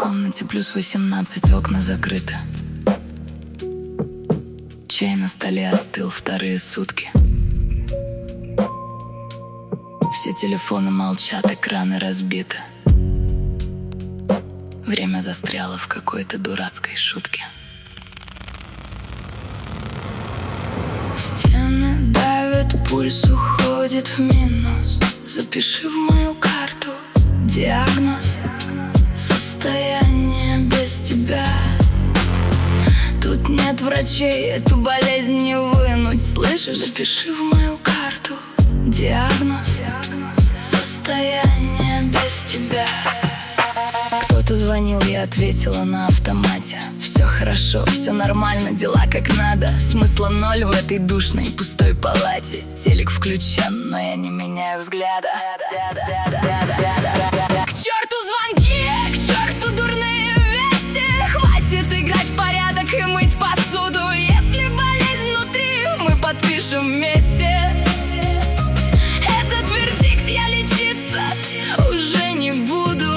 комнате плюс 18, окна закрыты. Чай на столе остыл вторые сутки. Все телефоны молчат, экраны разбиты. Время застряло в какой-то дурацкой шутке. Стены давят, пульс уходит в минус. Запиши в мою карту диагноз: состояние без тебя. Тут нет врачей, эту болезнь не вынуть, слышишь? Запиши в мою карту диагноз: состояние без тебя. Кто-то звонил, я ответила на автомате. Все хорошо, все нормально, дела как надо. Смысла ноль в этой душной пустой палате. Телек включен, но я не меняю взгляда. К черту звонки, к черту дурные вести. Хватит играть в порядок и мыть посуду. Если болезнь внутри, мы подпишем вместе. Этот вердикт я лечиться уже не буду.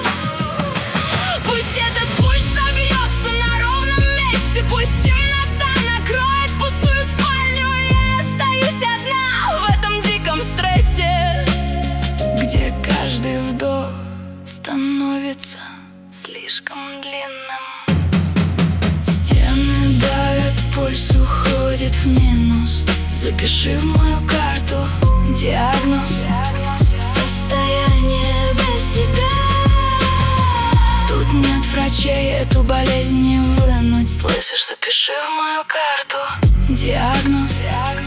Пусть темнота накроет пустую спальню, я остаюсь одна в этом диком стрессе, где каждый вдох становится слишком длинным. Стены давят, пульс уходит в минус. Запиши в мою карту диагноз: состояние без тебя. Тут нет врачей, эту болезнь не вынуть, слышишь? Запиши в мою карту диагноз: